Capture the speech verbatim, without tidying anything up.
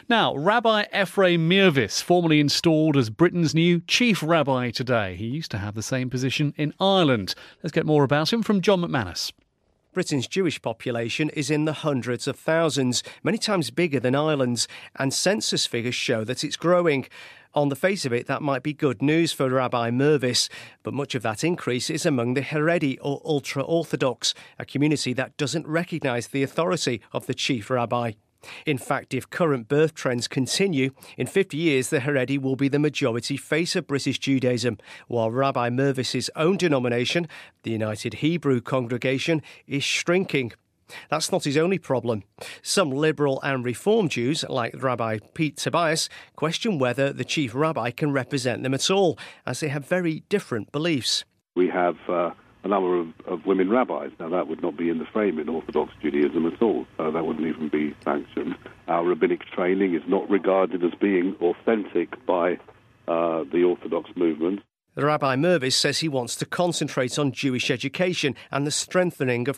Now, Rabbi Ephraim Mirvis, formally installed as Britain's new chief rabbi today. He used to have the same position in Ireland. Let's get more about him from John McManus. Britain's Jewish population is in the hundreds of thousands, many times bigger than Ireland's, and census figures show that it's growing. On the face of it, that might be good news for Rabbi Mirvis, but much of that increase is among the Haredi or ultra-Orthodox, a community that doesn't recognise the authority of the chief rabbi. In fact, if current birth trends continue, in fifty years the Haredi will be the majority face of British Judaism, while Rabbi Mirvis's own denomination, the United Hebrew Congregation, is shrinking. That's not his only problem. Some liberal and reform Jews, like Rabbi Pete Tobias, question whether the chief rabbi can represent them at all, as they have very different beliefs. We have uh, a number of, of women rabbis. Now, that would not be in the frame in Orthodox Judaism at all, so that wouldn't even be sanctioned. Our rabbinic training is not regarded as being authentic by uh, the Orthodox movement. Rabbi Mirvis says he wants to concentrate on Jewish education and the strengthening of